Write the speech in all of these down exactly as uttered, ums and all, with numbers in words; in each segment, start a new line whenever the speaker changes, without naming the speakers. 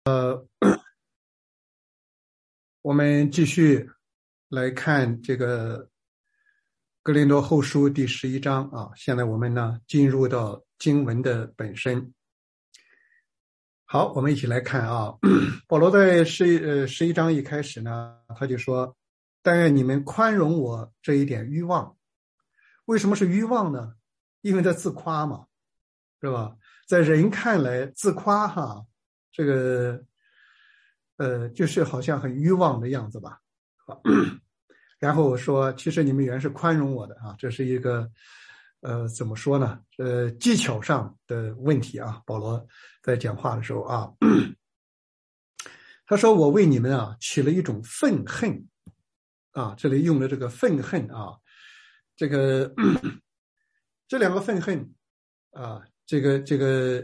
我们继续来看这个哥林多后书第十一章啊。现在我们呢进入到经文的本身。好，我们一起来看啊。保罗在十呃十一章一开始呢，他就说：“但愿你们宽容我这一点欲望。”为什么是欲望呢？因为他自夸嘛，是吧？在人看来，自夸哈，这个呃，就是好像很欲望的样子吧。然后说，其实你们原是宽容我的啊，这是一个呃，怎么说呢？呃，技巧上的问题啊。保罗在讲话的时候啊，他说：“我为你们啊起了一种愤恨啊，这里用的这个愤恨啊，这个这两个愤恨啊，这个这个。”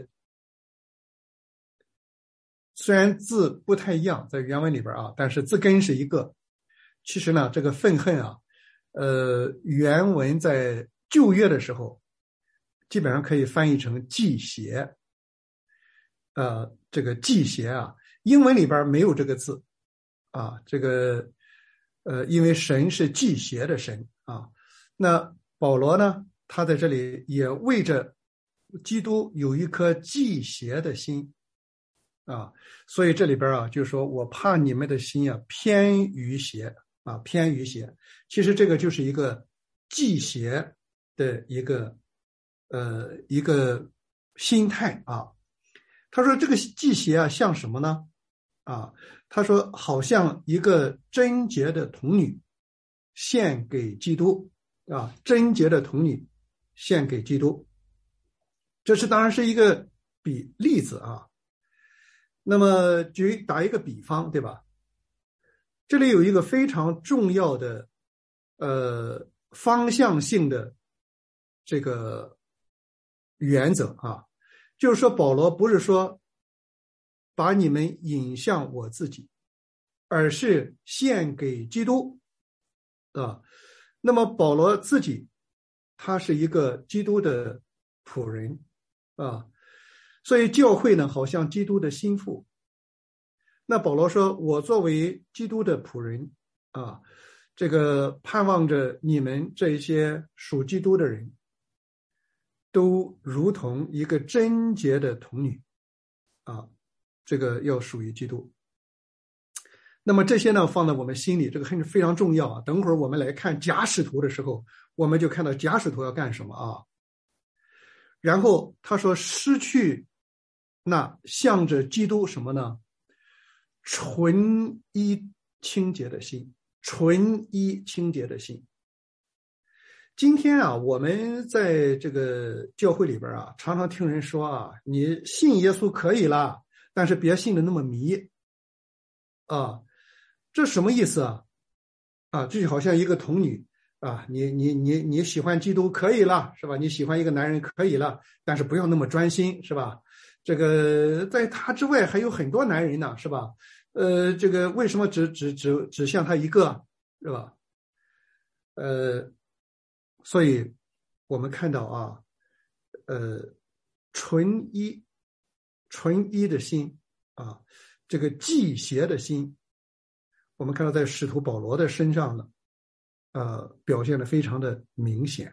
虽然字不太一样，在原文里边啊，但是字根是一个。其实呢，这个愤恨啊，呃，原文在旧约的时候，基本上可以翻译成忌邪。呃，这个忌邪啊，英文里边没有这个字啊，这个呃，因为神是忌邪的神啊。那保罗呢，他在这里也为着基督有一颗忌邪的心。啊，所以这里边啊，就是说我怕你们的心啊偏于邪啊，偏于邪。其实这个就是一个忌邪的一个呃一个心态啊。他说这个忌邪啊像什么呢？啊，他说好像一个贞洁的童女献给基督啊，贞洁的童女献给基督。这是当然是一个比例子啊。那么举打一个比方，对吧？这里有一个非常重要的呃方向性的这个原则啊，就是说保罗不是说把你们引向我自己，而是献给基督啊。那么保罗自己他是一个基督的仆人啊，所以教会呢好像基督的心腹。那保罗说，我作为基督的仆人啊，这个盼望着你们这一些属基督的人都如同一个贞洁的童女啊，这个要属于基督。那么这些呢放在我们心里，这个很非常重要啊。等会儿我们来看假使徒的时候，我们就看到假使徒要干什么啊。然后他说失去那向着基督什么呢？纯一清洁的心，纯一清洁的心。今天啊，我们在这个教会里边啊，常常听人说啊，你信耶稣可以了，但是别信的那么迷啊。这什么意思啊？啊，这就好像一个童女啊，你你你你喜欢基督可以了，是吧？你喜欢一个男人可以了，但是不要那么专心，是吧？这个在他之外还有很多男人呢，是吧？呃，这个为什么只只只只像他一个，是吧？呃，所以我们看到啊，呃，纯一纯一的心啊，这个忌邪的心，我们看到在使徒保罗的身上呢，呃，表现得非常的明显。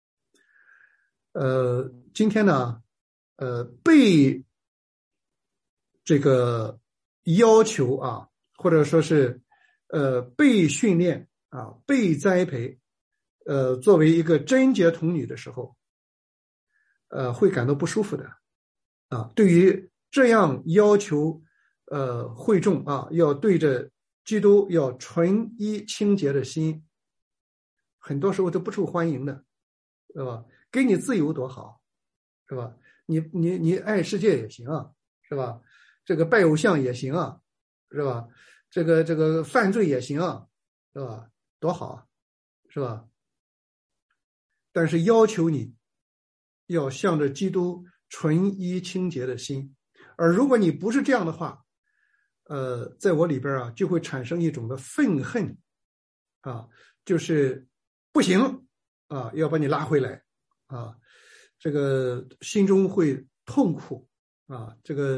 呃，今天呢，呃，被这个要求啊，或者说是呃被训练啊，被栽培，呃，作为一个贞洁童女的时候，呃，会感到不舒服的啊。对于这样要求，呃，会众啊，要对着基督要纯一清洁的心，很多时候都不受欢迎的，是吧？给你自由多好，是吧？你你你爱世界也行啊，是吧？这个拜偶像也行啊，是吧？这个这个犯罪也行啊，是吧？多好啊，是吧？但是要求你要向着基督纯一清洁的心，而如果你不是这样的话，呃，在我里边啊，就会产生一种的愤恨啊，就是不行啊，要把你拉回来啊，这个心中会痛苦啊，这个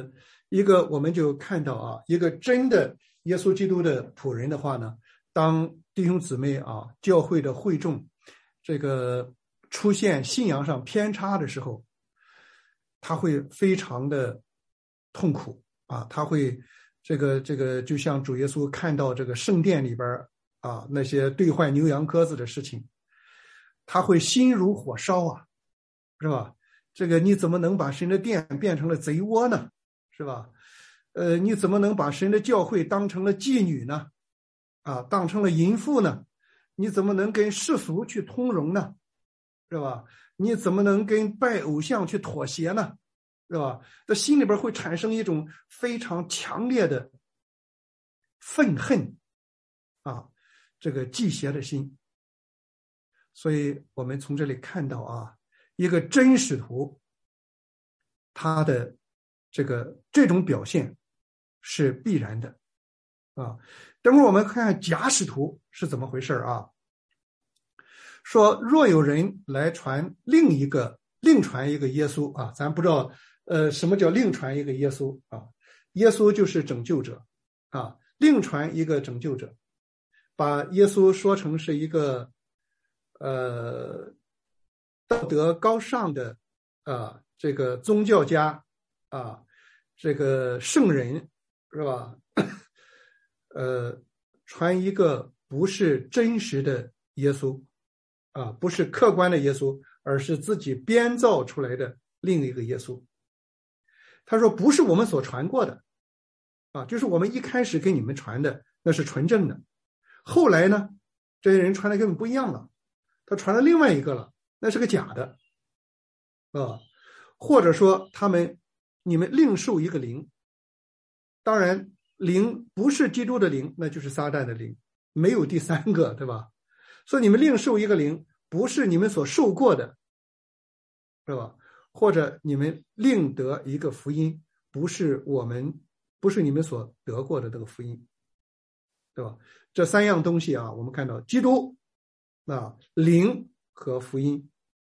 一个我们就看到啊，一个真的耶稣基督的仆人的话呢，当弟兄姊妹啊，教会的会众这个出现信仰上偏差的时候，他会非常的痛苦啊，他会这个这个就像主耶稣看到这个圣殿里边啊那些兑换牛羊鸽子的事情，他会心如火烧啊，是吧？这个你怎么能把神的殿变成了贼窝呢？是吧？呃，你怎么能把神的教会当成了妓女呢？啊，当成了淫妇呢？你怎么能跟世俗去通融呢？是吧？你怎么能跟拜偶像去妥协呢？是吧？这心里边会产生一种非常强烈的愤恨啊，这个忌邪的心。所以我们从这里看到啊，一个真使徒他的这个这种表现是必然的啊。等会儿我们看看假使徒是怎么回事啊？说若有人来传另一个另传一个耶稣啊，咱不知道呃什么叫另传一个耶稣啊？耶稣就是拯救者啊，另传一个拯救者，把耶稣说成是一个呃道德高尚的啊这个宗教家啊，这个圣人是吧？呃，传一个不是真实的耶稣啊，不是客观的耶稣，而是自己编造出来的另一个耶稣。他说不是我们所传过的啊，就是我们一开始给你们传的那是纯正的，后来呢，这些人传的根本不一样了，他传了另外一个了，那是个假的啊，或者说他们你们另受一个灵，当然灵不是基督的灵，那就是撒旦的灵，没有第三个，对吧？所以你们另受一个灵，不是你们所受过的，是吧？或者你们另得一个福音，不是我们不是你们所得过的这个福音，对吧？这三样东西啊，我们看到基督啊、灵和福音。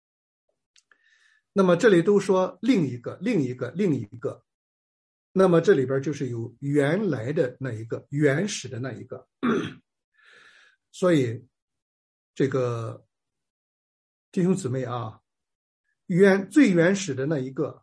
那么这里都说另一个另一个另一个，那么这里边就是有原来的那一个原始的那一个。所以这个弟兄姊妹啊，原最原始的那一个，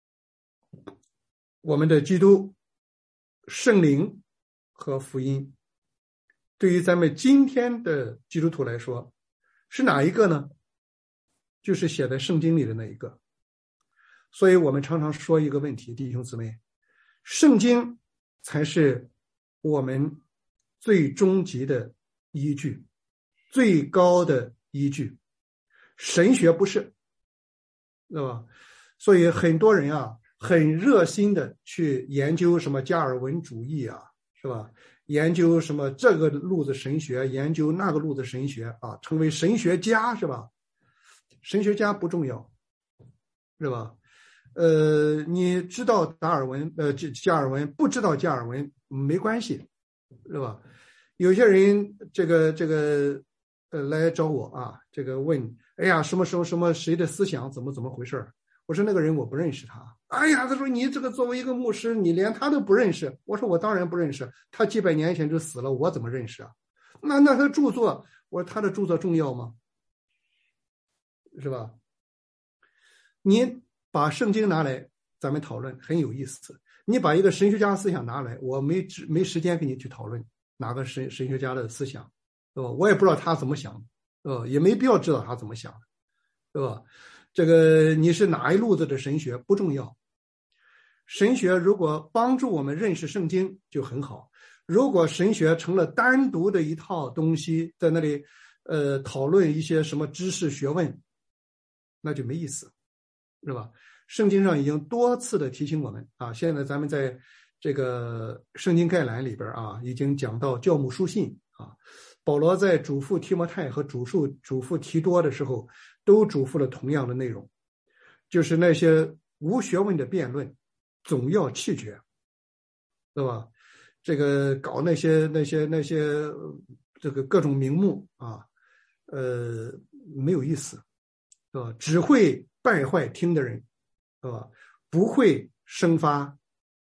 我们的基督、圣灵和福音，对于咱们今天的基督徒来说是哪一个呢？就是写在圣经里的那一个。所以我们常常说一个问题，弟兄姊妹，圣经才是我们最终极的依据，最高的依据，神学不是，对吧？所以很多人啊很热心的去研究什么加尔文主义啊，是吧？研究什么这个路子神学，研究那个路子神学啊，成为神学家，是吧？神学家不重要，是吧？呃，你知道达尔文，呃，加尔文，不知道加尔文没关系，是吧？有些人这个这个呃来找我啊，这个问，哎呀，什么什么什么谁的思想怎么怎么回事？我说那个人我不认识他。哎呀，他说你这个作为一个牧师，你连他都不认识。我说我当然不认识，他几百年前就死了，我怎么认识啊？那那他的著作，我说他的著作重要吗？是吧？你把圣经拿来咱们讨论很有意思，你把一个神学家思想拿来，我没没时间跟你去讨论哪个神神学家的思想，对吧？我也不知道他怎么想，对吧？也没必要知道他怎么想，对吧？这个你是哪一路子的神学不重要，神学如果帮助我们认识圣经就很好，如果神学成了单独的一套东西，在那里呃讨论一些什么知识学问，那就没意思，是吧？圣经上已经多次的提醒我们啊，现在咱们在这个圣经概览里边啊，已经讲到教牧书信啊，保罗在嘱咐提摩太和嘱咐嘱咐提多的时候，都嘱咐了同样的内容，就是那些无学问的辩论总要弃绝，对吧？这个搞那些那些那些这个各种名目啊，呃，没有意思，对吧？只会败坏听的人，对吧？不会生发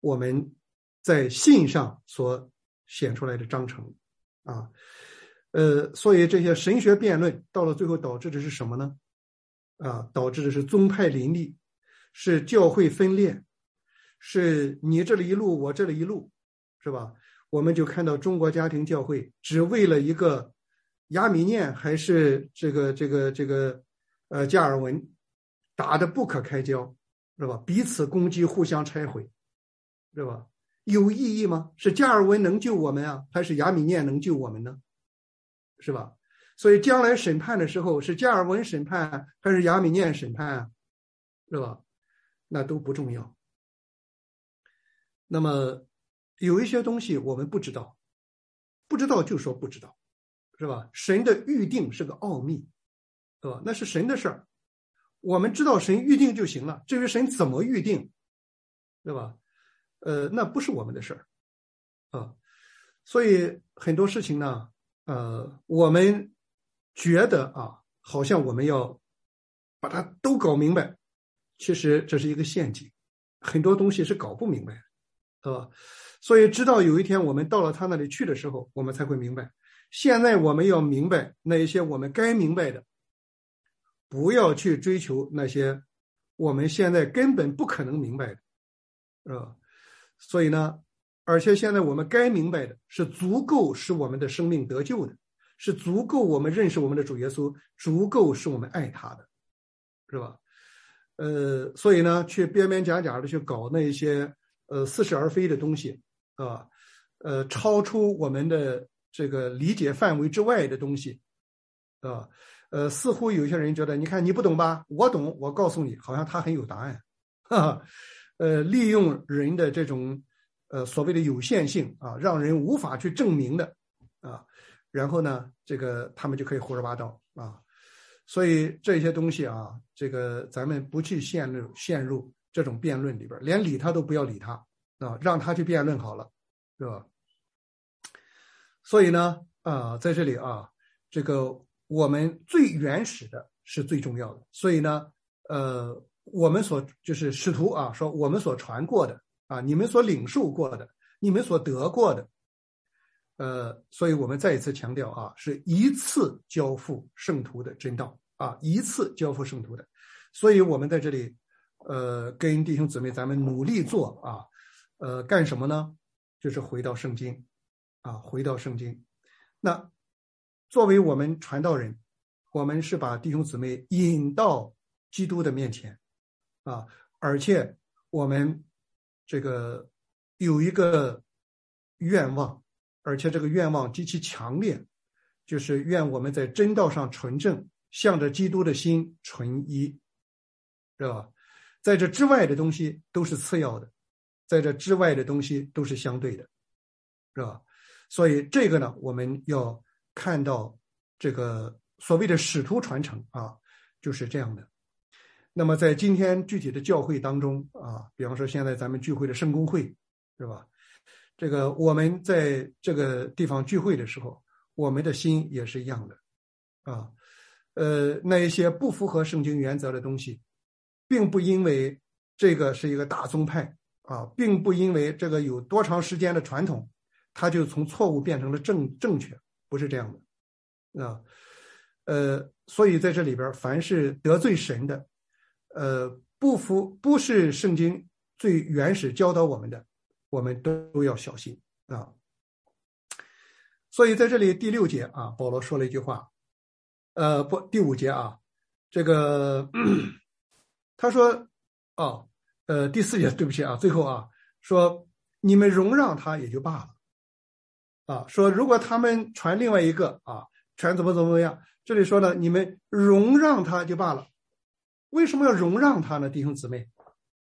我们在信上所显出来的章程啊。呃，所以这些神学辩论到了最后导致的是什么呢？啊，导致的是宗派林立，是教会分裂，是你这里一路我这里一路，是吧？我们就看到中国家庭教会只为了一个亚米念还是这个这个这个呃加尔文打得不可开交，是吧？彼此攻击，互相拆毁，是吧？有意义吗？是加尔文能救我们啊，还是亚米念能救我们呢？是吧？所以将来审判的时候，是加尔文审判还是亚米念审判啊？是吧？那都不重要。那么有一些东西我们不知道，不知道就说不知道，是吧？神的预定是个奥秘，是吧？那是神的事儿，我们知道神预定就行了。至于神怎么预定，对吧？呃，那不是我们的事儿啊。所以很多事情呢，呃，我们觉得啊，好像我们要把它都搞明白，其实这是一个陷阱，很多东西是搞不明白的，对吧？所以直到有一天我们到了他那里去的时候，我们才会明白。现在我们要明白那一些我们该明白的，不要去追求那些我们现在根本不可能明白的，是吧？所以呢，而且现在我们该明白的是足够使我们的生命得救的，是足够我们认识我们的主耶稣，足够使我们爱他的，是吧？呃，所以呢，去边边角角的去搞那一些呃似是而非的东西啊，呃，超出我们的这个理解范围之外的东西啊，呃，似乎有些人觉得，你看你不懂吧，我懂，我告诉你，好像他很有答案，哈哈，呃，利用人的这种呃所谓的有限性啊，让人无法去证明的啊，然后呢，这个他们就可以胡说八道啊。所以这些东西啊，这个咱们不去陷入陷入这种辩论里边，连理他都不要理他啊，让他去辩论好了，是吧？所以呢，啊，在这里啊，这个我们最原始的是最重要的。所以呢，呃，我们所就是使徒啊，说我们所传过的啊，你们所领受过的，你们所得过的，呃，所以我们再一次强调啊，是一次交付圣徒的真道啊，一次交付圣徒的。所以我们在这里，呃，跟弟兄姊妹咱们努力做啊，呃，干什么呢？就是回到圣经啊，回到圣经。那作为我们传道人，我们是把弟兄姊妹引到基督的面前啊，而且我们这个有一个愿望。而且这个愿望极其强烈，就是愿我们在真道上纯正，向着基督的心纯一，是吧？在这之外的东西都是次要的，在这之外的东西都是相对的，是吧？所以这个呢，我们要看到这个所谓的使徒传承啊，就是这样的。那么在今天具体的教会当中啊，比方说现在咱们聚会的圣公会，是吧？这个我们在这个地方聚会的时候，我们的心也是一样的啊。呃，那一些不符合圣经原则的东西，并不因为这个是一个大宗派啊，并不因为这个有多长时间的传统，它就从错误变成了正正确，不是这样的啊。呃，所以在这里边，凡是得罪神的，呃，不服不是圣经最原始教导我们的，我们都要小心啊。所以在这里第六节啊，保罗说了一句话，呃，不，第五节啊，这个他说，哦，呃，第四节对不起啊，最后啊，说你们容让他也就罢了，啊，说如果他们传另外一个啊，传怎么怎么样，这里说呢，你们容让他就罢了。为什么要容让他呢，弟兄姊妹？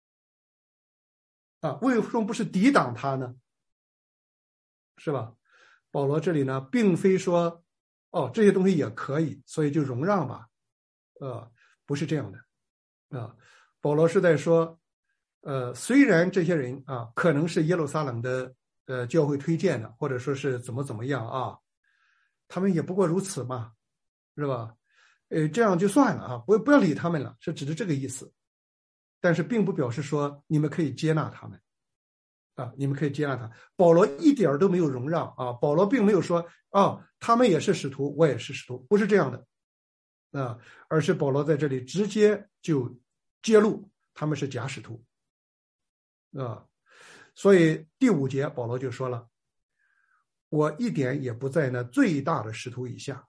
啊，为什么不是抵挡他呢？是吧？保罗这里呢，并非说，哦，这些东西也可以，所以就容让吧，呃，不是这样的，啊，保罗是在说，呃，虽然这些人啊，可能是耶路撒冷的呃教会推荐的，或者说是怎么怎么样啊，他们也不过如此嘛，是吧？呃，这样就算了啊，不不要理他们了，是指的这个意思。但是并不表示说你们可以接纳他们， 啊，你们可以接纳他。保罗一点都没有容让啊，保罗并没有说啊，他们也是使徒，我也是使徒，不是这样的啊，而是保罗在这里直接就揭露他们是假使徒啊。所以第五节保罗就说了，我一点也不在那最大的使徒以下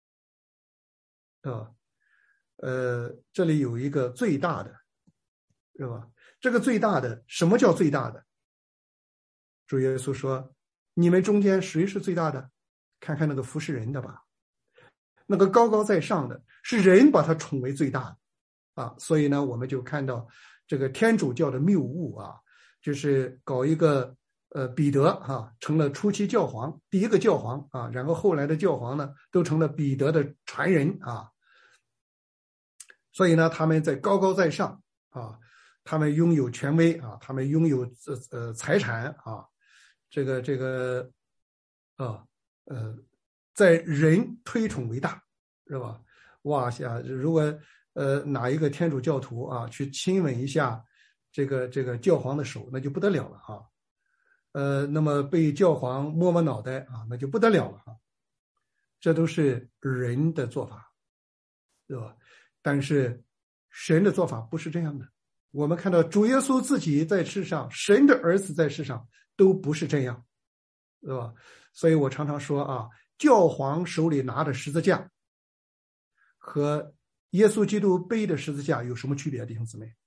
啊。呃，这里有一个最大的，是吧？这个最大的，什么叫最大的？主耶稣说，你们中间谁是最大的？看看那个服侍人的吧，那个高高在上的是人把他宠为最大的啊。所以呢，我们就看到这个天主教的谬误啊，就是搞一个呃彼得啊成了初期教皇，第一个教皇啊，然后后来的教皇呢都成了彼得的传人啊。所以呢，他们在高高在上啊，他们拥有权威啊，他们拥有呃呃财产啊，这个这个啊呃，在人推崇为大，是吧？哇下，如果呃哪一个天主教徒啊去亲吻一下这个这个教皇的手，那就不得了了啊。呃，那么被教皇摸摸脑袋啊，那就不得了了啊。这都是人的做法，对吧？但是神的做法不是这样的。我们看到主耶稣自己在世上，神的儿子在世上都不是这样，对吧？所以我常常说啊，教皇手里拿的十字架和耶稣基督背的十字架有什么区别，弟兄姊妹？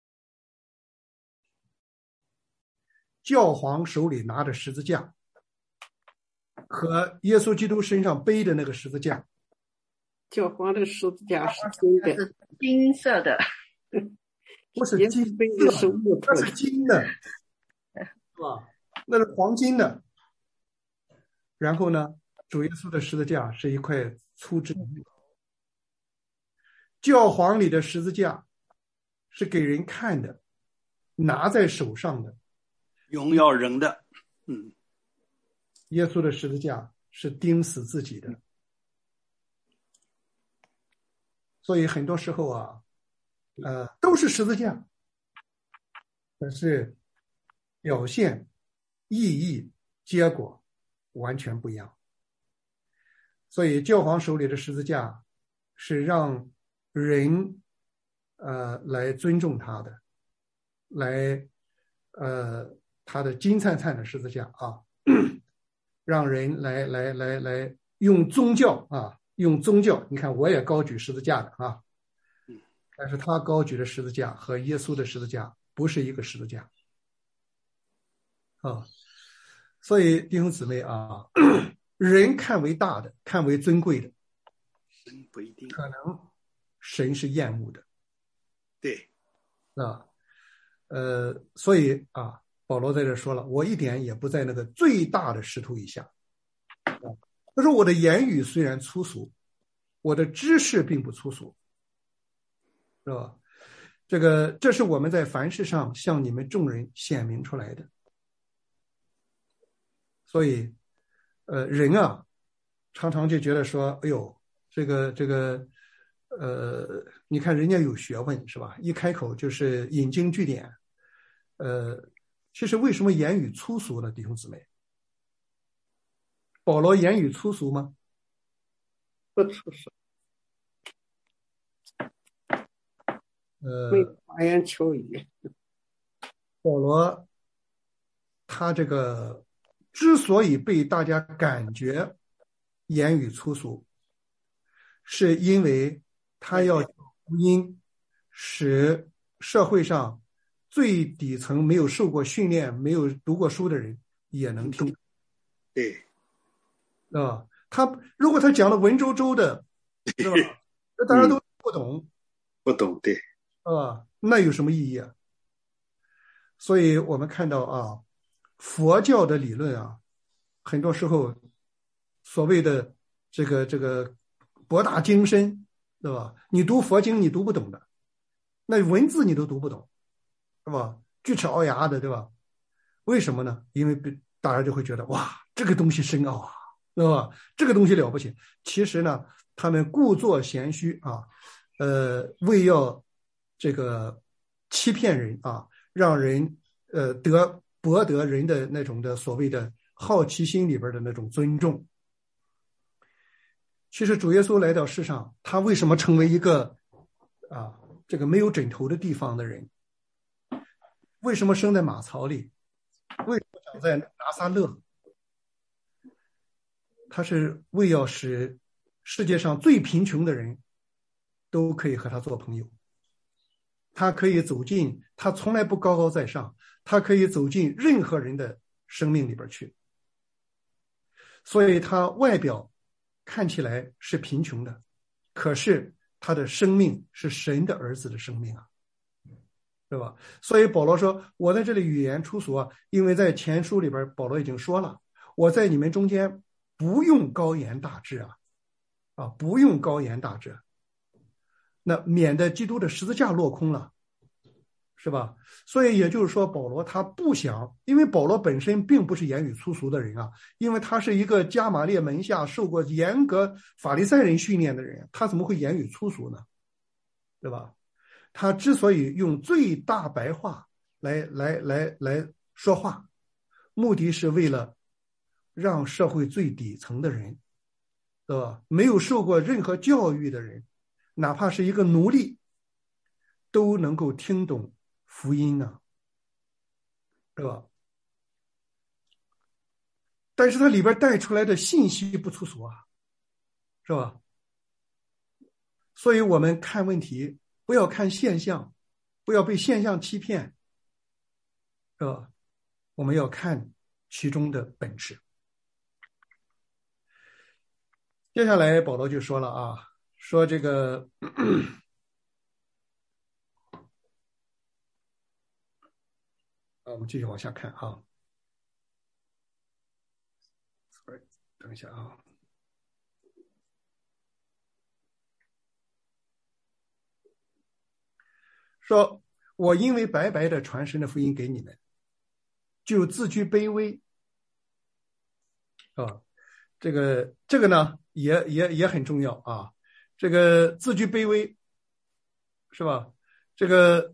教皇手里拿的十字架和耶稣基督身上背的那个十字架，
教皇的十字架是金的，
是金色的，
不是金色
背的是木头
那是金的，是吧？那是黄金的。然后呢，主耶稣的十字架是一块粗制的木头。教皇里的十字架是给人看的，拿在手上的，
荣耀人的。嗯，
耶稣的十字架是钉死自己的。所以很多时候啊，呃，都是十字架，但是表现、意义、结果完全不一样。所以教皇手里的十字架是让人呃来尊重他的，来呃他的金灿灿的十字架啊，让人来来来来用宗教啊。用宗教，你看我也高举十字架的啊，但是他高举的十字架和耶稣的十字架不是一个十字架啊。所以弟兄姊妹啊，人看为大的，看为尊贵的，
神不一定，
可能神是厌恶的，
对
啊，呃，所以啊，保罗在这说了，我一点也不在那个最大的使徒以下。他说我的言语虽然粗俗，我的知识并不粗俗，是吧？这个这是我们在凡事上向你们众人显明出来的。所以呃人啊常常就觉得说，哎呦，这个这个呃你看人家有学问，是吧？一开口就是引经据典。呃其实为什么言语粗俗呢，弟兄姊妹？保罗言语粗俗吗？
不粗俗，
呃，
没花言巧语。
保罗他这个之所以被大家感觉言语粗俗，是因为他要福音使社会上最底层没有受过训练、没有读过书的人也能听。
对，
啊，他如果他讲的文绉绉的，是吧？那大家都不懂，
不懂，对，
啊，那有什么意义啊？所以我们看到啊，佛教的理论啊，很多时候所谓的这个这个博大精深，对吧？你读佛经你读不懂的，那文字你都读不懂，是吧？锯齿凹牙的，对吧？为什么呢？因为大家就会觉得哇，这个东西深奥啊，对吧？这个东西了不起。其实呢，他们故作玄虚啊，呃，为要这个欺骗人啊，让人呃得博得人的那种的所谓的好奇心里边的那种尊重。其实主耶稣来到世上，他为什么成为一个啊这个没有枕头的地方的人？为什么生在马槽里？为什么长在拿撒勒？他是为要使世界上最贫穷的人都可以和他做朋友，他可以走进，他从来不高高在上，他可以走进任何人的生命里边去。所以他外表看起来是贫穷的，可是他的生命是神的儿子的生命啊，对吧？所以保罗说，我在这里语言粗俗啊，因为在前书里边保罗已经说了，我在你们中间不用高言大志啊，啊，不用高言大志，那免得基督的十字架落空了，是吧？所以也就是说，保罗他不想，因为保罗本身并不是言语粗俗的人啊，因为他是一个加玛列门下受过严格法利赛人训练的人，他怎么会言语粗俗呢？对吧？他之所以用最大白话来来来来说话，目的是为了让社会最底层的人，对吧？没有受过任何教育的人，哪怕是一个奴隶，都能够听懂福音呢、啊，对吧？但是它里边带出来的信息不粗俗啊，是吧？所以我们看问题不要看现象，不要被现象欺骗，是吧？我们要看其中的本质。接下来保罗就说了啊，说这个啊，我们继续往下看啊。Sorry， 等一下啊。说我因为白白的传神的福音给你们，就自居卑微啊。这个这个呢，也也也很重要啊。这个自居卑微，是吧？这个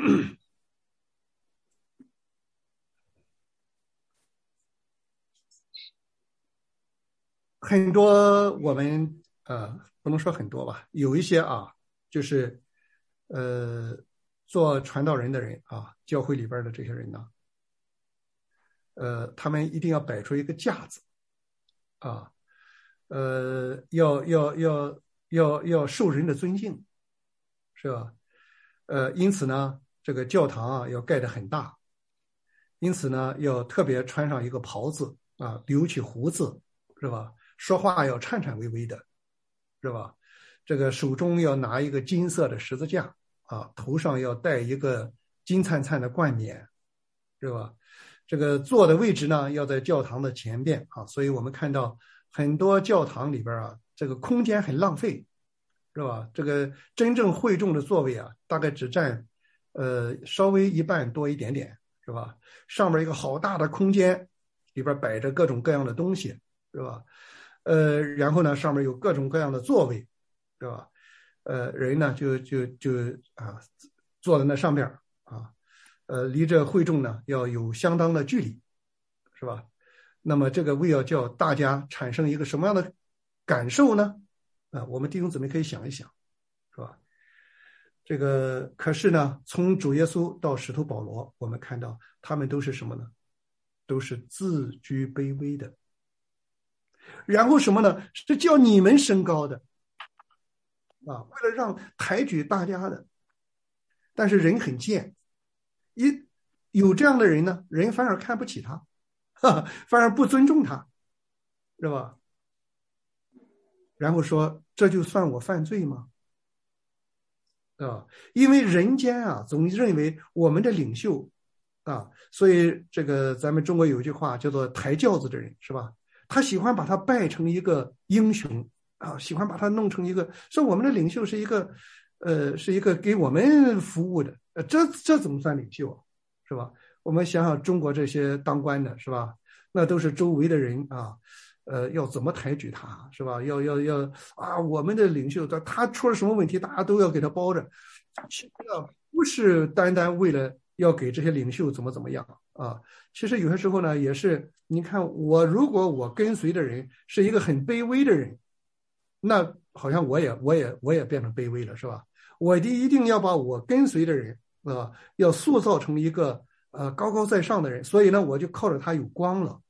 很多我们呃不能说很多吧，有一些啊，就是呃做传道人的人啊，教会里边的这些人呢，呃，他们一定要摆出一个架子啊，呃，要要要要要受人的尊敬，是吧？呃，因此呢，这个教堂啊要盖得很大，因此呢，要特别穿上一个袍子啊，留起胡子，是吧？说话要颤颤巍巍的，是吧？这个手中要拿一个金色的十字架啊，头上要戴一个金灿灿的冠冕，是吧？这个坐的位置呢，要在教堂的前边啊，所以我们看到很多教堂里边啊，这个空间很浪费，是吧？这个真正会众的座位啊，大概只占呃稍微一半多一点点，是吧？上面一个好大的空间，里边摆着各种各样的东西，是吧？呃，然后呢，上面有各种各样的座位，是吧？呃，人呢就就就啊坐在那上边啊。呃，离这会众呢要有相当的距离，是吧？那么这个为要叫大家产生一个什么样的感受呢？啊，我们弟兄姊妹可以想一想，是吧？这个可是呢，从主耶稣到使徒保罗，我们看到他们都是什么呢？都是自居卑微的。然后什么呢？是叫你们升高的，啊，为了让抬举大家的。但是人很贱。一有这样的人呢，人反而看不起他，哈哈，反而不尊重他，是吧？然后说这就算我犯罪吗？啊，因为人间啊总认为我们的领袖啊，所以这个咱们中国有一句话叫做抬轿子的人，是吧？他喜欢把他拜成一个英雄啊，喜欢把他弄成一个说我们的领袖是一个呃是一个给我们服务的。呃，这这怎么算领袖啊？是吧？我们想想中国这些当官的，是吧？那都是周围的人啊，呃，要怎么抬举他，是吧？要要要啊！我们的领袖，他他出了什么问题，大家都要给他包着。其实呢，不是单单为了要给这些领袖怎么怎么样啊。其实有些时候呢，也是你看我，如果我跟随的人是一个很卑微的人，那好像我也我也我也变成卑微了，是吧？我的一定要把我跟随的人啊，要塑造成一个呃高高在上的人，所以呢，我就靠着他有光了。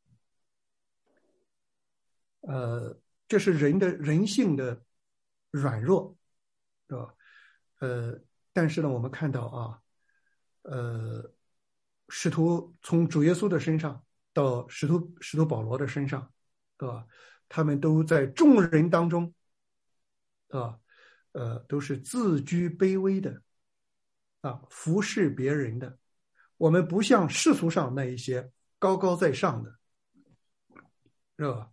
呃，这是人的人性的软弱，是吧？呃，但是呢，我们看到啊，呃，使徒从主耶稣的身上到使徒使徒保罗的身上，对吧？他们都在众人当中，啊，呃，都是自居卑微的，啊，服侍别人的。我们不像世俗上那一些高高在上的，是吧？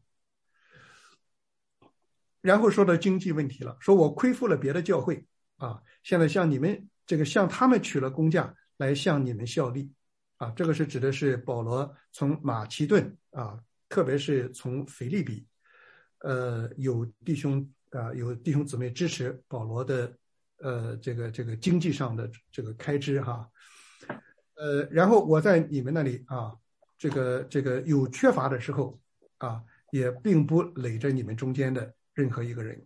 然后说到经济问题了，说我亏负了别的教会啊，现在向你们这个向他们取了工价来向你们效力啊，这个是指的是保罗从马其顿啊，特别是从腓立比，呃，有弟兄啊，有弟兄姊妹支持保罗的呃这个这个经济上的这个开支哈，呃，然后我在你们那里啊，这个这个有缺乏的时候啊，也并不累着你们中间的任何一个人。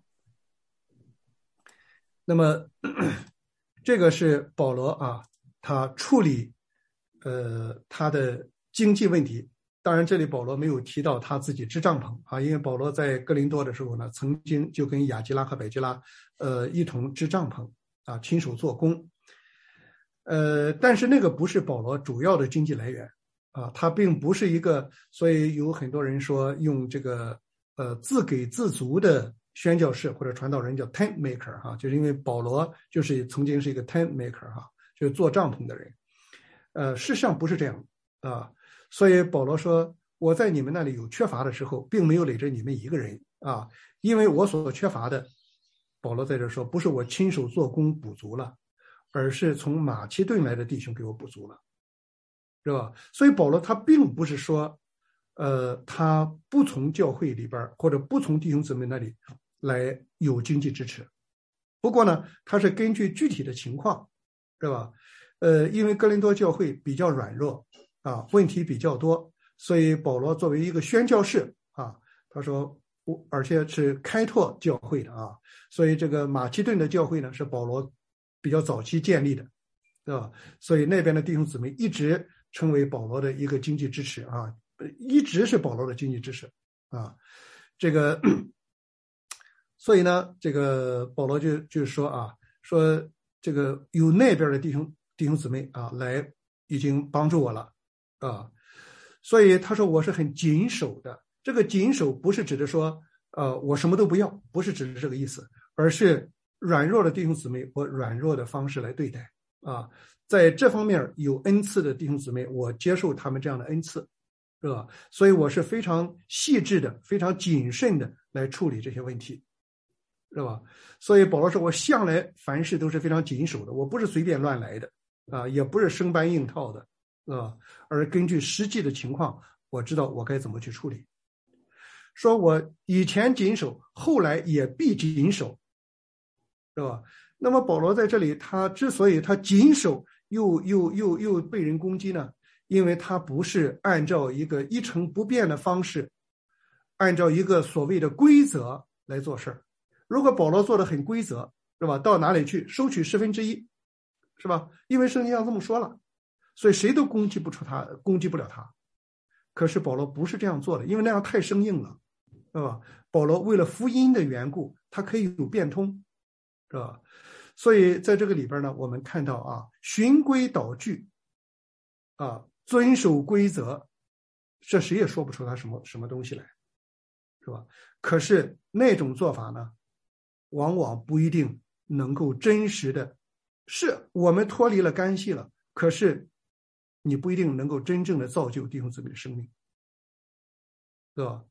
那么这个是保罗啊，他处理呃他的经济问题。当然这里保罗没有提到他自己支帐篷啊，因为保罗在哥林多的时候呢，曾经就跟雅基拉和百基拉呃一同支帐篷啊，亲手做工。呃，但是那个不是保罗主要的经济来源啊，他并不是一个，所以有很多人说用这个呃自给自足的宣教士或者传道人叫 tent maker 哈、啊，就是因为保罗就是曾经是一个 tent maker 哈、啊，就是做帐篷的人。呃，事实上不是这样啊，所以保罗说我在你们那里有缺乏的时候，并没有累着你们一个人啊，因为我所缺乏的，保罗在这说不是我亲手做工补足了，而是从马其顿来的弟兄给我补足了，是吧？所以保罗他并不是说呃，他不从教会里边或者不从弟兄姊妹那里来有经济支持，不过呢，他是根据具体的情况，是吧？呃，因为哥林多教会比较软弱啊，问题比较多，所以保罗作为一个宣教士啊，他说，而且是开拓教会的啊，所以这个马其顿的教会呢是保罗比较早期建立的，对吧？所以那边的弟兄姊妹一直成为保罗的一个经济支持啊，一直是保罗的经济支持啊，这个，所以呢，这个保罗就就是说啊，说这个有那边的弟兄弟兄姊妹啊来已经帮助我了啊，所以他说我是很谨守的。这个谨守不是指的说呃我什么都不要，不是指的这个意思，而是软弱的弟兄姊妹我软弱的方式来对待啊，在这方面有恩赐的弟兄姊妹，我接受他们这样的恩赐，是吧？所以我是非常细致的、非常谨慎的来处理这些问题，是吧？所以保罗说，我向来凡事都是非常谨守的，我不是随便乱来的啊，也不是生搬硬套的啊，而根据实际的情况，我知道我该怎么去处理。说我以前谨守，后来也必谨守，是吧？那么保罗在这里，他之所以他谨守又又又又被人攻击呢，因为他不是按照一个一成不变的方式，按照一个所谓的规则来做事儿。如果保罗做的很规则，是吧？到哪里去收取十分之一，是吧？因为圣经上这么说了，所以谁都攻击不出他，攻击不了他。可是保罗不是这样做的，因为那样太生硬了，是吧？保罗为了福音的缘故，他可以有变通，是吧？所以在这个里边呢，我们看到啊，循规蹈矩，啊，遵守规则，这谁也说不出他什么什么东西来，是吧？可是那种做法呢，往往不一定能够真实的，是我们脱离了干系了，可是你不一定能够真正的造就弟兄姊妹的生命，对吧？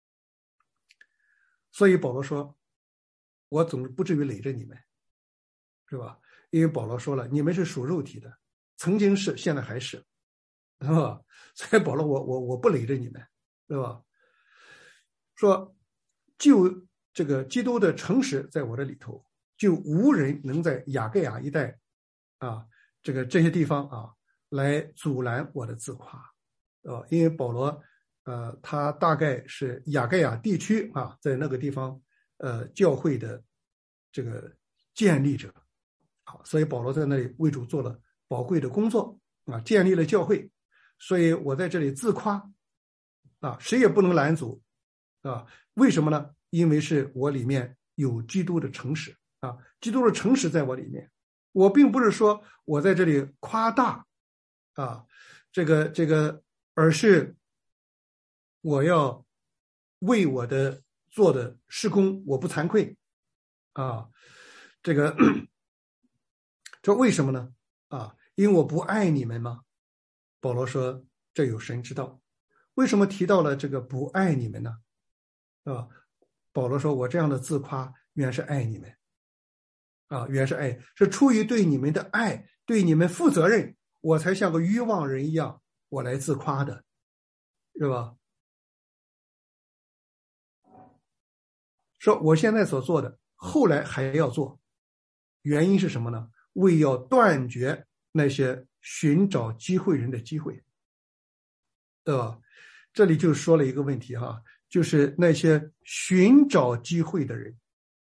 所以保罗说，我总不至于累着你们，是吧？因为保罗说了，你们是属肉体的，曾经是，现在还是，是吧？所以保罗我我我不累着你们，对吧？说就这个基督的诚实在我的里头，就无人能在雅各亚一带啊，这个这些地方啊， 来阻拦我的自夸，呃，因为保罗，呃，他大概是亚该亚地区啊，在那个地方，呃，教会的这个建立者，啊，所以保罗在那里为主做了宝贵的工作啊，建立了教会，所以我在这里自夸，啊，谁也不能拦阻，啊，为什么呢？因为是我里面有基督的诚实啊，基督的诚实在我里面，我并不是说我在这里夸大。啊，这个这个，而是我要为我的做的事工，我不惭愧啊。这个这为什么呢？啊，因为我不爱你们吗？保罗说这有神知道。为什么提到了这个不爱你们呢？啊，保罗说我这样的自夸原是爱你们啊，原是爱，是出于对你们的爱，对你们负责任。我才像个愚妄人一样，我来自夸的，是吧？说我现在所做的，后来还要做，原因是什么呢？为要断绝那些寻找机会人的机会，对吧？这里就说了一个问题哈，就是那些寻找机会的人。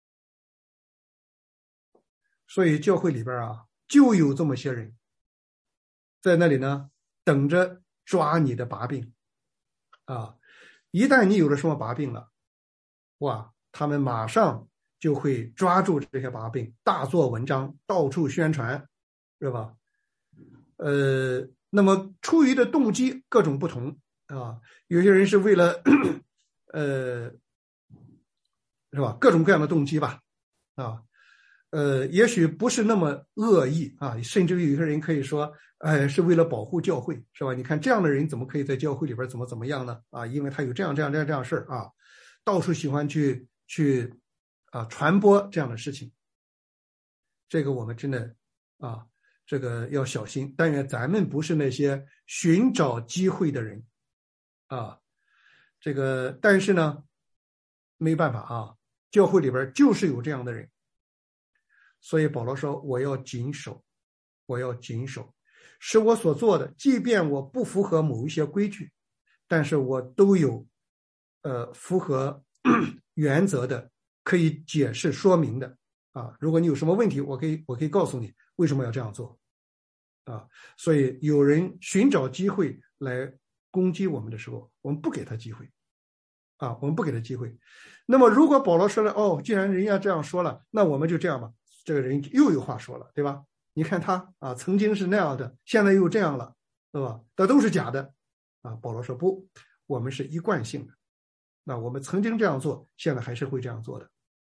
所以教会里边啊，就有这么些人。在那里呢，等着抓你的把柄啊！一旦你有了什么把柄了，哇，他们马上就会抓住这些把柄，大做文章，到处宣传，是吧？呃，那么出于的动机各种不同啊，有些人是为了，呃，是吧？各种各样的动机吧，啊。呃，也许不是那么恶意啊，甚至于有些人可以说，哎，是为了保护教会，是吧？你看这样的人怎么可以在教会里边怎么怎么样呢？啊，因为他有这样这样这样这样事儿啊，到处喜欢去去啊传播这样的事情。这个我们真的啊，这个要小心。但愿咱们不是那些寻找机会的人啊。这个，但是呢，没办法啊，教会里边就是有这样的人。所以保罗说我要谨守，我要谨守，使我所做的，即便我不符合某一些规矩，但是我都有呃符合原则的，可以解释说明的啊。如果你有什么问题，我可以我可以告诉你为什么要这样做啊。所以有人寻找机会来攻击我们的时候，我们不给他机会啊，我们不给他机会。那么如果保罗说了，哦，既然人家这样说了，那我们就这样吧。这个人又有话说了，对吧？你看他啊，曾经是那样的，现在又这样了，对吧？这都是假的啊。保罗说不，我们是一贯性的，那我们曾经这样做，现在还是会这样做的。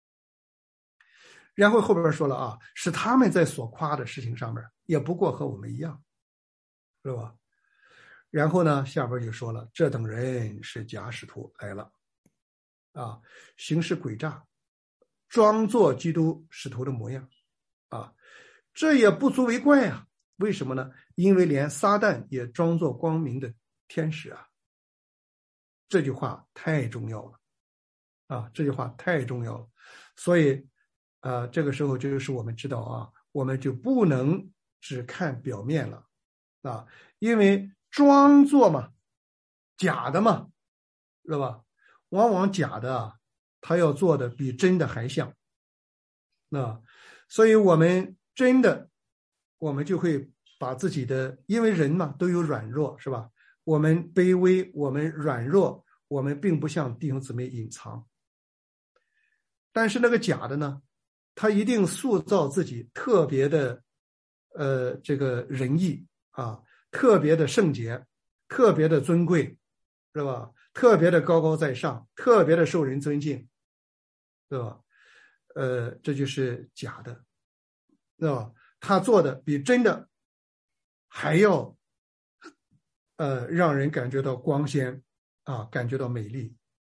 然后后边说了啊，是他们在所夸的事情上面，也不过和我们一样，是吧？然后呢，下边就说了，这等人是假使徒来了啊，行事诡诈，装作基督使徒的模样啊，这也不足为怪啊。为什么呢？因为连撒旦也装作光明的天使啊。这句话太重要了啊，这句话太重要了。所以啊，这个时候就是我们知道啊，我们就不能只看表面了啊，因为装作嘛，假的嘛，是吧？往往假的啊，他要做的比真的还像，那所以我们真的，我们就会把自己的，因为人嘛都有软弱，是吧？我们卑微，我们软弱，我们并不向弟兄姊妹隐藏。但是那个假的呢，他一定塑造自己特别的，呃，这个仁义啊，特别的圣洁，特别的尊贵，是吧？特别的高高在上，特别的受人尊敬，对吧？呃，这就是假的，对吧？他做的比真的还要，呃，让人感觉到光鲜啊，感觉到美丽。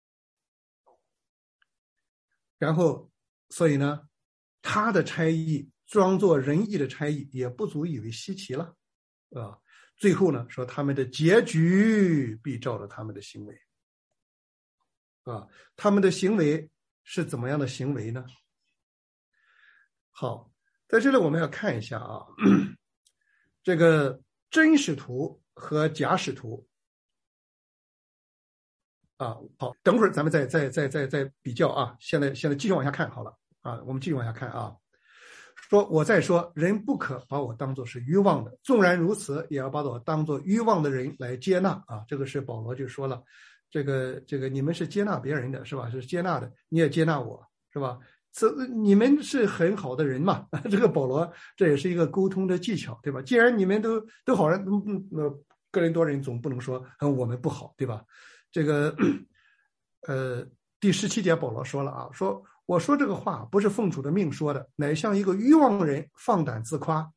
然后，所以呢，他的差役装作仁义的差役，也不足以为稀奇了，啊。最后呢，说他们的结局必照着他们的行为，啊，他们的行为是怎么样的行为呢？好，在这里我们要看一下啊，这个真使徒和假使徒啊。好，等会儿咱们再再再再再比较啊。现在现在继续往下看好了啊，我们继续往下看啊。说我再说，人不可把我当作是愚妄的，纵然如此，也要把我当作愚妄的人来接纳啊。这个是保罗就说了，这个这个你们是接纳别人的是吧？是接纳的，你也接纳我是吧？这你们是很好的人嘛。这个保罗这也是一个沟通的技巧，对吧？既然你们都都好人，嗯嗯，哥林多人总不能说嗯我们不好，对吧？这个呃第十七节保罗说了啊，说我说这个话不是奉主的命说的，乃像一个愚妄人放胆自夸。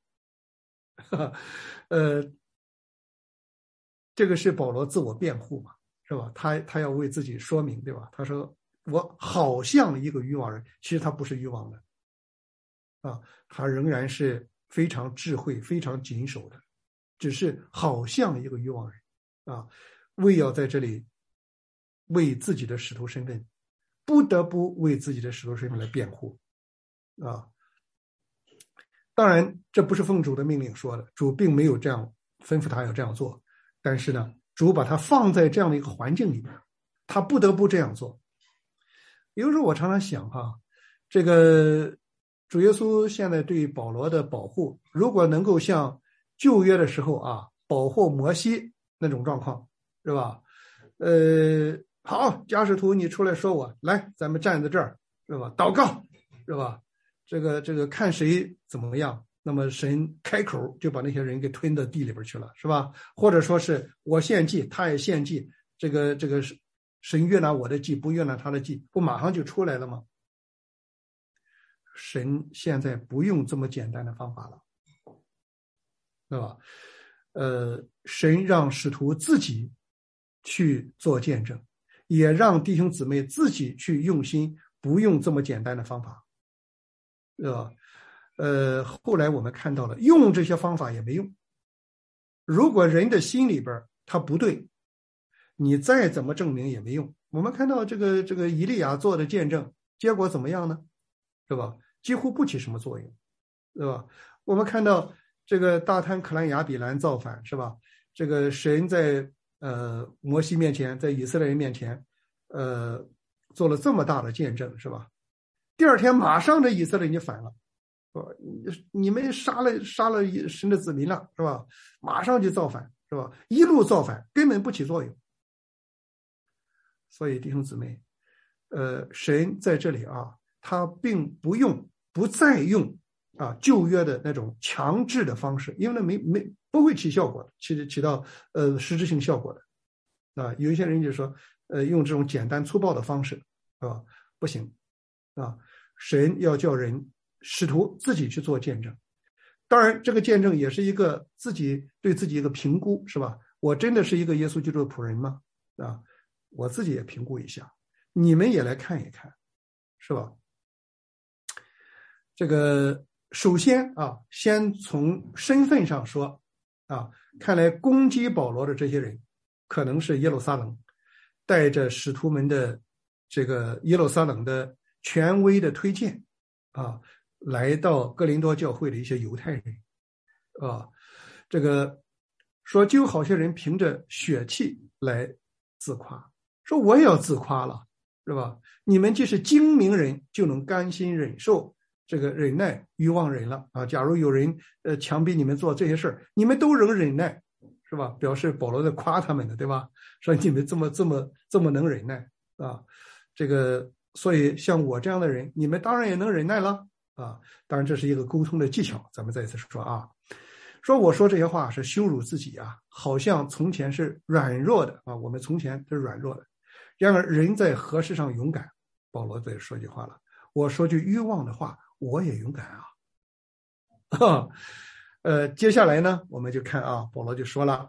呃，这个是保罗自我辩护嘛，是吧？他他要为自己说明，对吧？他说我好像一个愚妄人，其实他不是愚妄的啊，他仍然是非常智慧、非常谨守的，只是好像一个愚妄人啊，为要在这里为自己的使徒身份。不得不为自己的使徒身份来辩护啊！当然，这不是奉主的命令说的，主并没有这样吩咐他要这样做。但是呢，主把他放在这样的一个环境里面，他不得不这样做。有时候我常常想哈，这个主耶稣现在对保罗的保护，如果能够像旧约的时候啊，保护摩西那种状况，是吧？呃。好，假使徒，你出来说我来，咱们站在这儿，是吧？祷告，是吧？这个这个看谁怎么样，那么神开口就把那些人给吞到地里边去了，是吧？或者说是我献祭，他也献祭，这个这个神悦纳我的祭，不悦纳他的祭，不马上就出来了吗？神现在不用这么简单的方法了，是吧？呃，神让使徒自己去做见证。也让弟兄姊妹自己去用心，不用这么简单的方法，是吧？呃，后来我们看到了，用这些方法也没用。如果人的心里边他不对，你再怎么证明也没用。我们看到这个这个以利亚做的见证，结果怎么样呢？是吧？几乎不起什么作用，是吧？我们看到这个大滩可兰亚比兰造反，是吧？这个神在呃，摩西面前，在以色列人面前，呃，做了这么大的见证，是吧？第二天马上这以色列人就反了，是吧？你们杀了杀了神的子民了，是吧？马上就造反，是吧？一路造反，根本不起作用。所以弟兄姊妹，呃，神在这里啊，他并不用，不再用啊旧约的那种强制的方式，因为那没没。不会起效果的，起起到呃实质性效果的，啊，有一些人就说，呃，用这种简单粗暴的方式，是吧？不行，啊，神要叫人使徒自己去做见证，当然这个见证也是一个自己对自己一个评估，是吧？我真的是一个耶稣基督的仆人吗？啊，我自己也评估一下，你们也来看一看，是吧？这个首先啊，先从身份上说。啊，看来攻击保罗的这些人，可能是耶路撒冷带着使徒们的这个耶路撒冷的权威的推荐啊，来到哥林多教会的一些犹太人啊，这个说就有好些人凭着血气来自夸，说我也要自夸了，是吧？你们既是精明人，就能甘心忍受。这个忍耐愚妄人了啊！假如有人呃强逼你们做这些事儿，你们都能忍耐，是吧？表示保罗在夸他们的，对吧？说你们这么这么这么能忍耐啊！这个，所以像我这样的人，你们当然也能忍耐了啊！当然这是一个沟通的技巧，咱们再一次说啊，说我说这些话是羞辱自己啊，好像从前是软弱的啊，我们从前是软弱的，然而人在何事上勇敢？保罗在说句话了，我说句愚妄的话。我也勇敢啊！呃，接下来呢，我们就看啊，保罗就说了，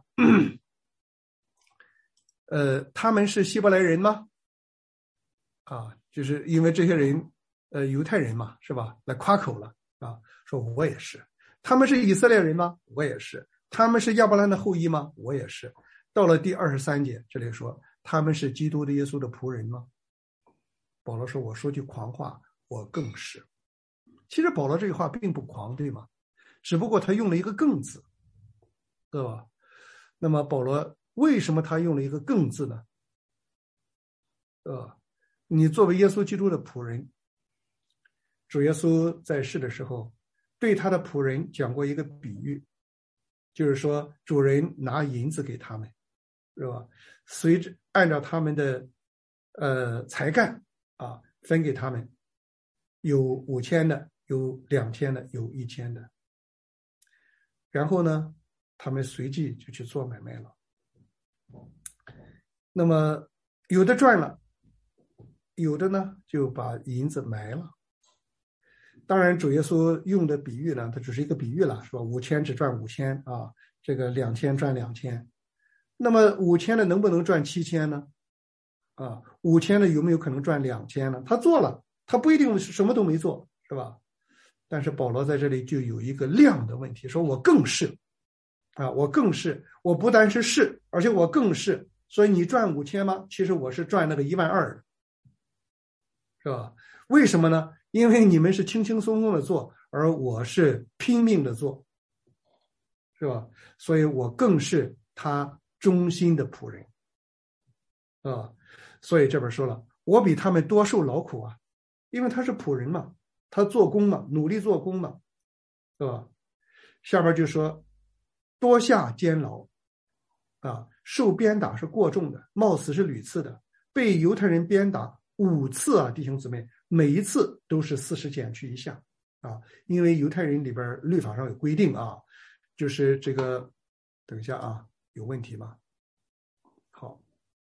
呃，他们是希伯来人吗？啊，就是因为这些人，呃，犹太人嘛，是吧？来夸口了啊，说我也是。他们是以色列人吗？我也是。他们是亚伯兰的后裔吗？我也是。到了第二十三节，这里说他们是基督的耶稣的仆人吗？保罗说：“我说句狂话，我更是。”其实保罗这句话并不狂，对吗？只不过他用了一个更字对吧？那么保罗为什么他用了一个更字呢？对吧？你作为耶稣基督的仆人，主耶稣在世的时候对他的仆人讲过一个比喻，就是说主人拿银子给他们，是吧？随着按照他们的呃才干啊分给他们，有五千的，有两千的，有一千的。然后呢，他们随即就去做买卖了。那么有的赚了，有的呢就把银子埋了。当然主耶稣用的比喻呢，它只是一个比喻了，是吧？五千只赚五千啊，这个两千赚两千。那么五千的能不能赚七千呢？啊，五千的有没有可能赚两千呢？他做了，他不一定什么都没做，是吧？但是保罗在这里就有一个量的问题，说我更是啊，我更是，我不单是是，而且我更是。所以你赚五千吗？其实我是赚那个一万二，是吧？为什么呢？因为你们是轻轻松松的做，而我是拼命的做，是吧？所以我更是他忠心的仆人啊。所以这边说了，我比他们多受劳苦啊，因为他是仆人嘛，他做工嘛，努力做工嘛，是吧？下边就说多下监牢啊，受鞭打是过重的，冒死是屡次的，被犹太人鞭打五次啊，弟兄姊妹，每一次都是四十减去一下啊，因为犹太人里边律法上有规定啊，就是这个，等一下啊，有问题吗？好，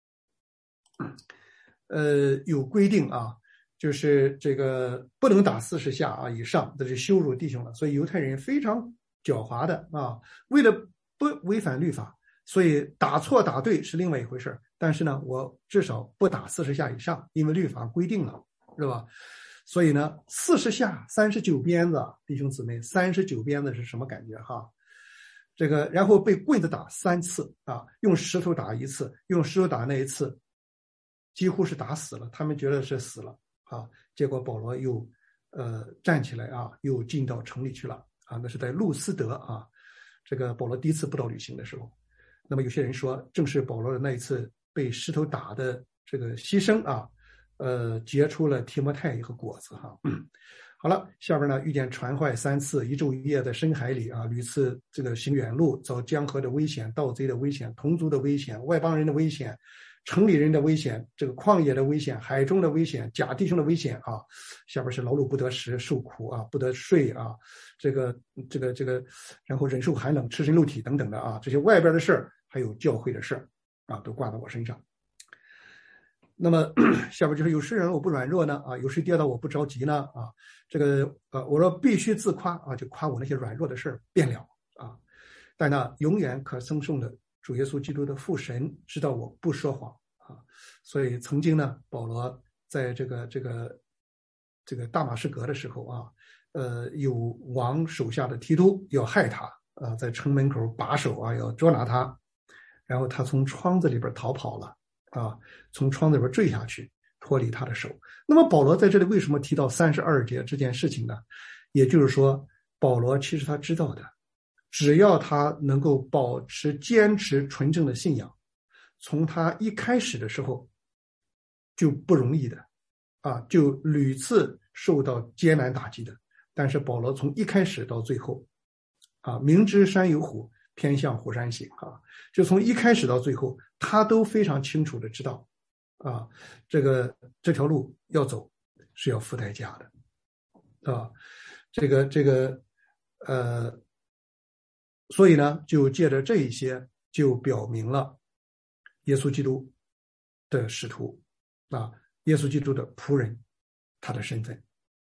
呃，有规定啊，就是这个不能打四十下啊以上，这是羞辱弟兄了。所以犹太人非常狡猾的啊，为了不违反律法，所以打错打对是另外一回事，但是呢，我至少不打四十下以上，因为律法规定了，是吧？所以呢，四十下三十九鞭子，弟兄姊妹，三十九鞭子是什么感觉哈？这个然后被棍子打三次啊，用石头打一次，用石头打那一次几乎是打死了，他们觉得是死了啊。结果保罗又呃站起来啊，又进到城里去了啊。那是在路斯德啊，这个保罗第一次布道旅行的时候。那么有些人说，正是保罗的那一次被石头打的这个牺牲啊，呃，结出了提摩太一个果子哈。好了，下边呢，遇见船坏三次，一昼一夜在深海里啊，屡次这个行远路，遭江河的危险、盗贼的危险、同族的危险、外邦人的危险、城里人的危险、这个旷野的危险、海中的危险、假弟兄的危险啊。下边是劳碌不得食，受苦啊，不得睡啊，这个这个这个，然后忍受寒冷、赤身露体等等的啊，这些外边的事儿，还有教会的事儿啊，都挂到我身上。那么下边就是有时人我不软弱呢啊，有时跌倒我不着急呢啊，这个呃我说必须自夸啊，就夸我那些软弱的事儿变了啊，但那永远可称颂的主耶稣基督的父神知道我不说谎啊，所以曾经呢，保罗在这个这个这个大马士革的时候啊，呃，有王手下的提督要害他啊，在城门口把守啊，要捉拿他，然后他从窗子里边逃跑了。啊，从窗子里边坠下去，脱离他的手。那么保罗在这里为什么提到三十二节这件事情呢？也就是说，保罗其实他知道的，只要他能够保持坚持纯正的信仰，从他一开始的时候就不容易的，啊，就屡次受到艰难打击的。但是保罗从一开始到最后，啊，明知山有虎，偏向虎山行啊，就从一开始到最后，他都非常清楚的知道，啊，这个这条路要走是要付代价的，啊，这个这个呃，所以呢，就借着这一些，就表明了耶稣基督的使徒啊，耶稣基督的仆人，他的身份。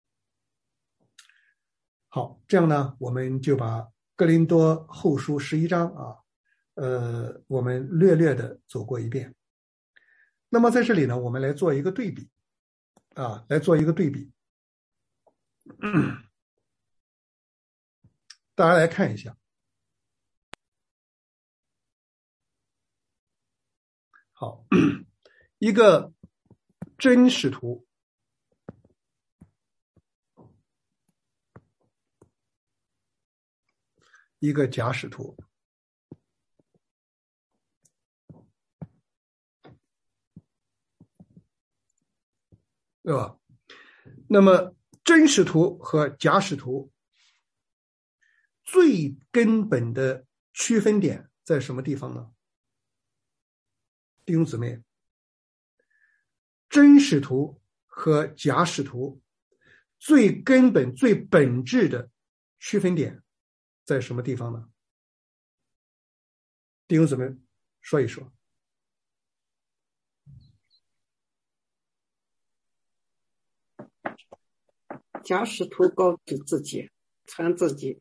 好，这样呢，我们就把哥林多后书十一章啊，呃，我们略略的走过一遍。那么在这里呢，我们来做一个对比，啊，来做一个对比。大家来看一下。好，一个真使徒，一个假使徒。 对吧？那么真使徒和假使徒最根本的区分点在什么地方呢？弟兄姊妹，真使徒和假使徒最根本最本质的区分点在什么地方呢？弟兄姊妹说一说。
假使徒高举自己，传自己；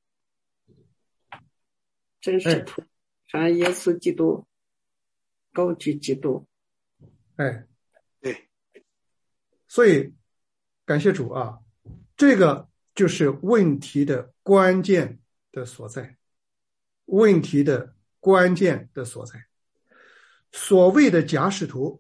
真使徒传耶稣基督，高举基督。
哎，
对，
所以感谢主啊，这个就是问题的关键的所在，问题的关键的所在。所谓的假使徒，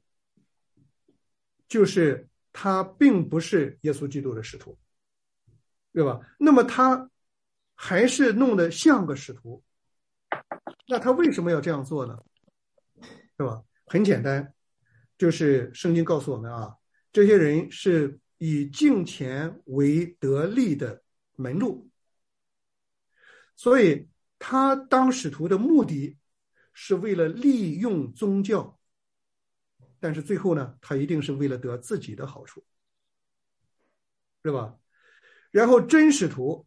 就是他并不是耶稣基督的使徒，对吧？那么他还是弄得像个使徒，那他为什么要这样做呢？对吧？很简单，就是圣经告诉我们啊，这些人是以敬钱为得利的门路，所以他当使徒的目的是为了利用宗教，但是最后呢，他一定是为了得自己的好处，是吧？然后真使徒，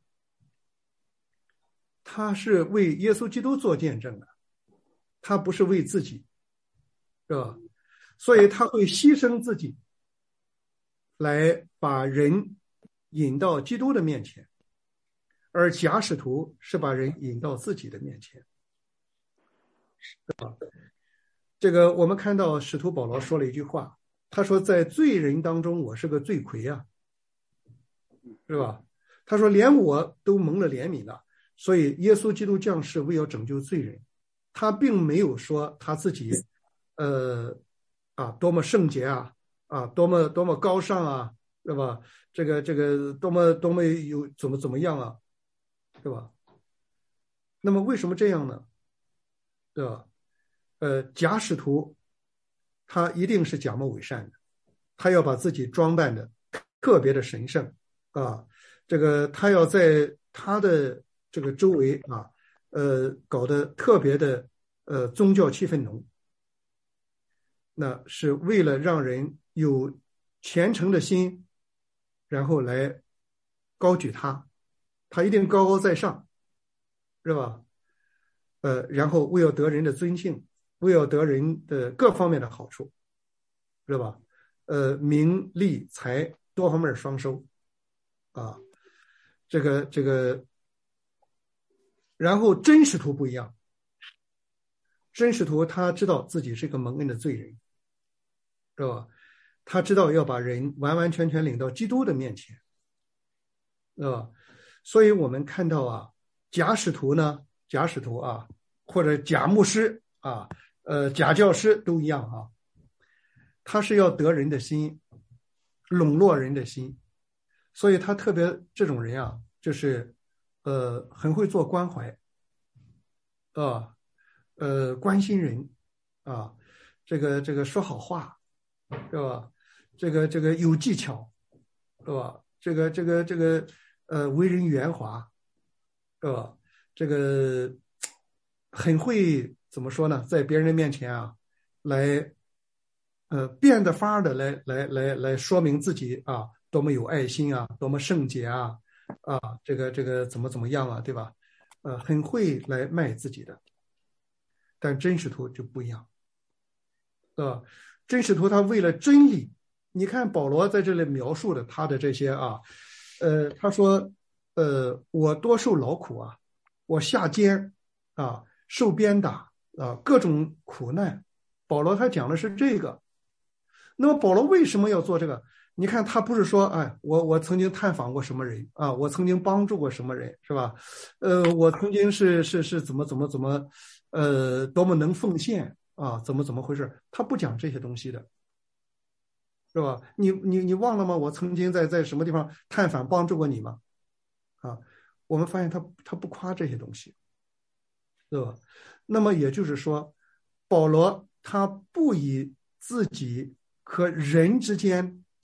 他是为耶稣基督做见证的，他不是为自己，是吧？所以他会牺牲自己来把人引到基督的面前，而假使徒是把人引到自己的面前，是吧？这个我们看到使徒保罗说了一句话，他说在罪人当中我是个罪魁啊，是吧？他说连我都蒙了怜悯了，所以耶稣基督降世为要拯救罪人，他并没有说他自己呃啊多么圣洁啊啊多么多么高尚啊，是吧？这个这个多么多么有怎么怎么样啊，对吧？那么为什么这样呢？对吧？呃，假使徒他一定是假冒伪善的，他要把自己装扮的特别的神圣啊，这个他要在他的这个周围啊，呃，搞得特别的呃宗教气氛浓，那是为了让人有虔诚的心，然后来高举他，他一定高高在上，是吧？呃，然后为要得人的尊敬，为要得人的各方面的好处，是吧？呃，名利财多方面双收啊，这个这个，然后真使徒不一样，真使徒他知道自己是个蒙恩的罪人，是吧？他知道要把人完完全全领到基督的面前，是吧？所以我们看到啊，假使徒呢，假使徒啊，或者假牧师啊，呃，假教师都一样啊，他是要得人的心，笼络人的心，所以他特别这种人啊，就是呃很会做关怀啊，呃关心人啊，这个这个说好话，是吧？这个这个有技巧，是吧？这个这个这个呃为人圆滑，是吧？这个很会怎么说呢？在别人的面前啊，来呃变着法儿的来来来来说明自己啊多么有爱心啊，多么圣洁啊啊，这个这个怎么怎么样啊，对吧？呃，很会来卖自己的，但真使徒就不一样，是吧？真使徒他为了真理，你看保罗在这里描述的他的这些啊，呃，他说，呃，我多受劳苦啊，我下监啊，受鞭打啊，各种苦难。保罗他讲的是这个。那么保罗为什么要做这个？你看他不是说，哎，我我曾经探访过什么人啊，我曾经帮助过什么人，是吧？呃，我曾经是是是怎么怎么怎么，呃，多么能奉献啊，怎么怎么回事？他不讲这些东西的，是吧？你你你忘了吗？我曾经在在什么地方探访帮助过你吗？啊，我们发现他他不夸这些东西，对吧？那么也就是说，保罗他不以自己和人之间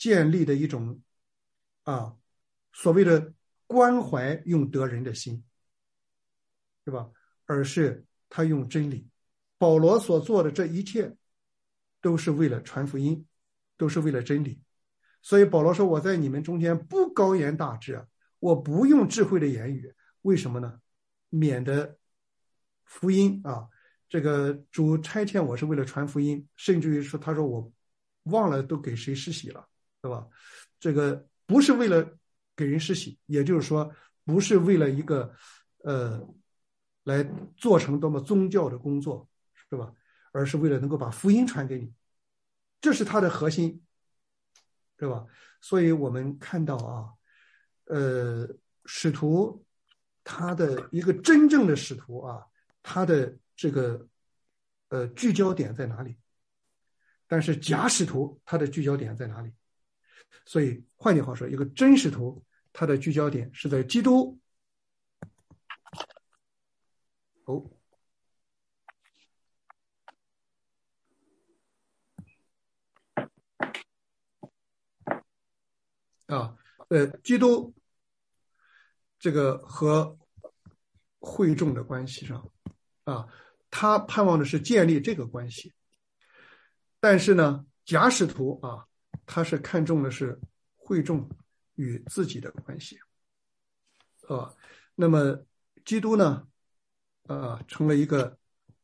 建立的一种啊所谓的关怀用得人的心，对吧？而是他用真理。保罗所做的这一切都是为了传福音，都是为了真理。所以保罗说，我在你们中间不高言大志，我不用智慧的言语。为什么呢？免得福音啊，这个主差遣我是为了传福音，甚至于说他说我忘了都给谁施洗了，对吧？这个不是为了给人施洗，也就是说不是为了一个呃来做成多么宗教的工作，是吧？而是为了能够把福音传给你，这是他的核心，对吧？所以我们看到啊，呃，使徒他的一个真正的使徒啊，他的这个呃聚焦点在哪里？但是假使徒他的聚焦点在哪里？所以换句话说，一个真使徒他的聚焦点是在基督。哦，啊，呃，基督这个和会众的关系上啊，他盼望的是建立这个关系。但是呢，假使徒啊，他是看重的是会众与自己的关系，啊，那么基督呢，啊，成了一个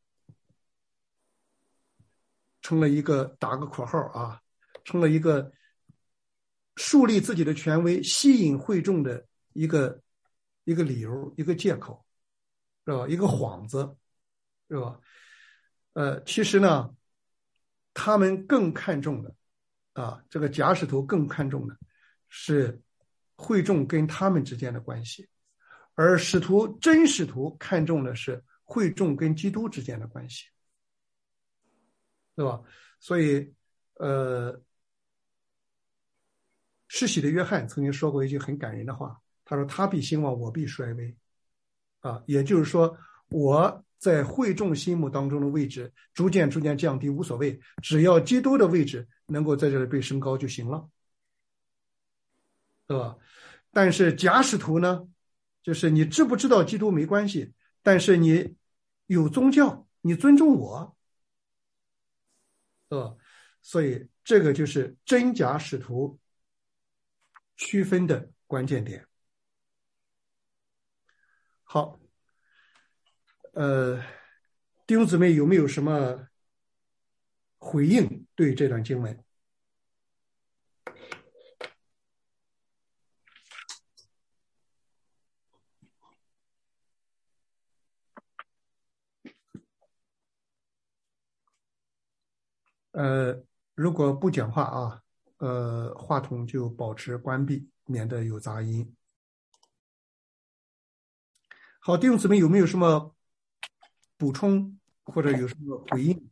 成了一个打个括号啊，成了一个树立自己的权威、吸引会众的一个一个理由、一个借口，是吧？一个幌子，是吧？呃，其实呢，他们更看重的啊，这个假使徒更看重的是会众跟他们之间的关系，而使徒真使徒看重的是会众跟基督之间的关系，对吧？所以，呃，施洗的约翰曾经说过一句很感人的话，他说：“他必兴旺，我必衰微。”啊，也就是说，我在会众心目当中的位置逐渐逐渐降低无所谓，只要基督的位置能够在这里被升高就行了，对吧？但是假使徒呢，就是你知不知道基督没关系，但是你有宗教，你尊重我，对吧？所以这个就是真假使徒区分的关键点。好，呃，弟兄姊妹有没有什么回应对这段经文？呃，如果不讲话啊，呃，话筒就保持关闭，免得有杂音。好，弟兄姊妹有没有什么补充或者有什么回应？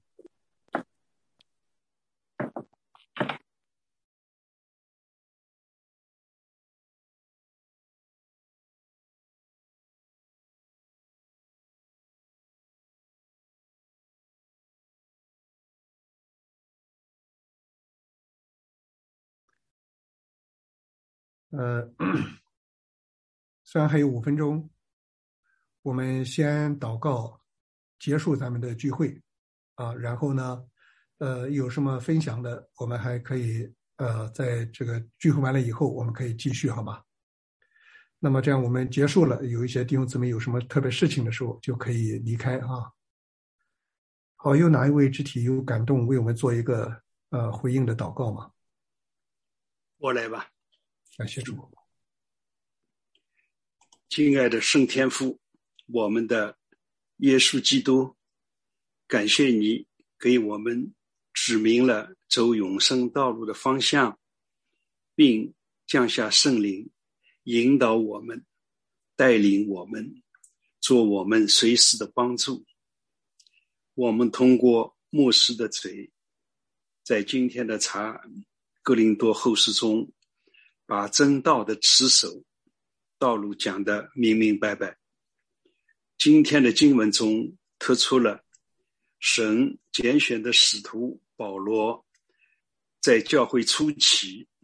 呃，虽然还有五分钟，我们先祷告，结束咱们的聚会啊。然后呢，呃，有什么分享的，我们还可以呃，在这个聚会完了以后，我们可以继续，好吗？那么这样我们结束了，有一些弟兄姊妹有什么特别事情的时候，就可以离开啊。好，有哪一位肢体有感动为我们做一个呃回应的祷告吗？
我来吧。
感谢主。
亲爱的圣天父，我们的耶稣基督，感谢你给我们指明了走永生道路的方向，并降下圣灵，引导我们，带领我们，做我们随时的帮助。我们通过牧师的嘴，在今天的查哥林多后书中，把真道的持守道路讲得明明白白。今天的经文中突出了神拣选的使徒保罗在教会初期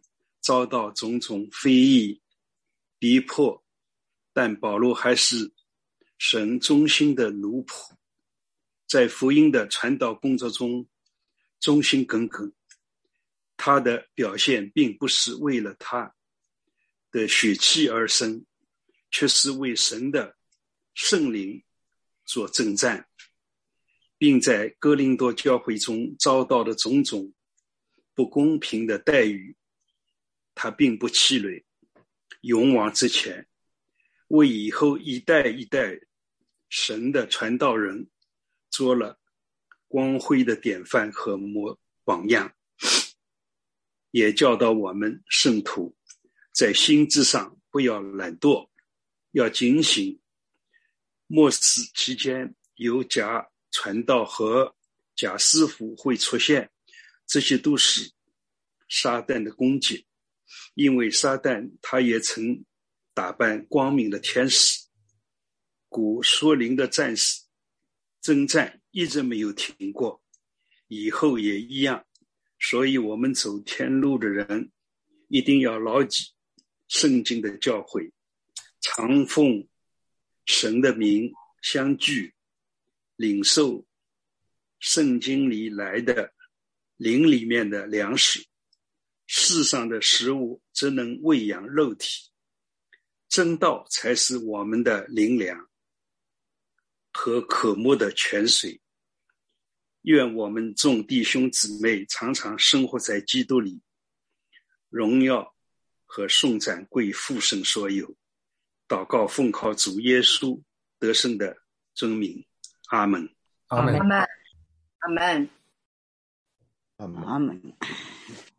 遭到种种非议逼迫，但保罗还是神忠心的奴仆，在福音的传导工作中忠心耿耿。他的表现并不是为了他的血气而生，却是为神的圣灵做征战，并在哥林多教会中遭到的种种不公平的待遇，他并不气馁，勇往直前，为以后一代一代神的传道人做了光辉的典范和模榜样，也教导我们圣徒在心智上不要懒惰，要警醒。末世期间有假传道和假师傅会出现，这些都是撒旦的攻击，因为撒旦他也曾打扮光明的天使，故属灵的战士征战一直没有停过，以后也一样。所以我们走天路的人一定要牢记圣经的教诲，常奉神的名相聚，领受圣经里来的灵里面的粮食。世上的食物只能喂养肉体，真道才是我们的灵粮和可慕的泉水。愿我们众弟兄姊妹常常生活在基督里，荣耀和颂赞归父神所有。祷告奉靠主耶稣得胜的尊名，阿门。
阿门。
阿门。阿门。
阿门。
阿门。